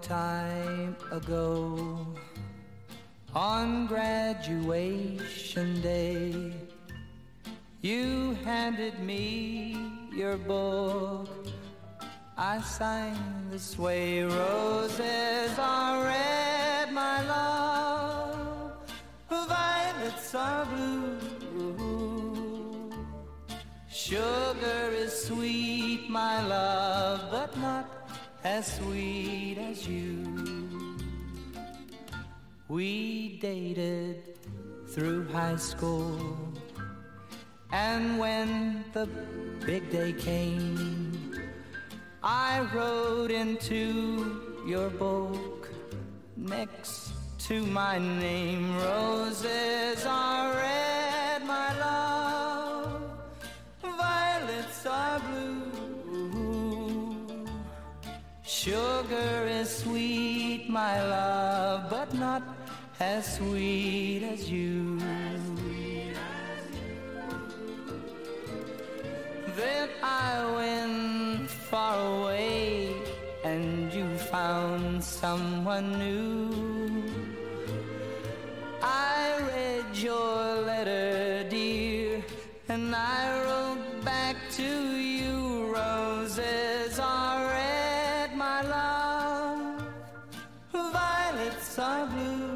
time ago, on graduation day, you handed me your book. I sang this way: roses are red, my love, violets are blue. Sugar is sweet, my love, but not as sweet as you. We dated through high school, and when the big day came, I wrote into your book next to my name: roses are red, my love, violets are blue. Sugar is sweet, my love, but not as sweet as you. Then I went far away, and you found someone new. I read your letter, dear, and I wrote back to you: roses are red, my love, violets are blue.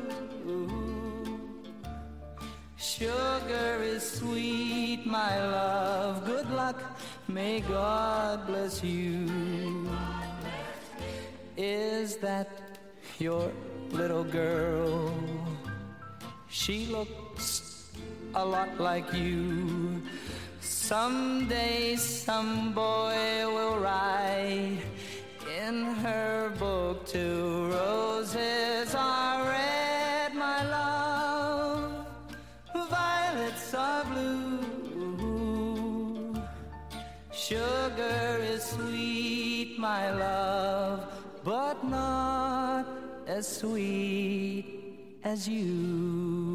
Sugar is sweet, my love, good luck, may God bless you. Is that your little girl? She looks a lot like you. Someday some boy will write in her book too: roses are red, my love, violets are blue. Sugar is sweet, my love, but not as sweet as you.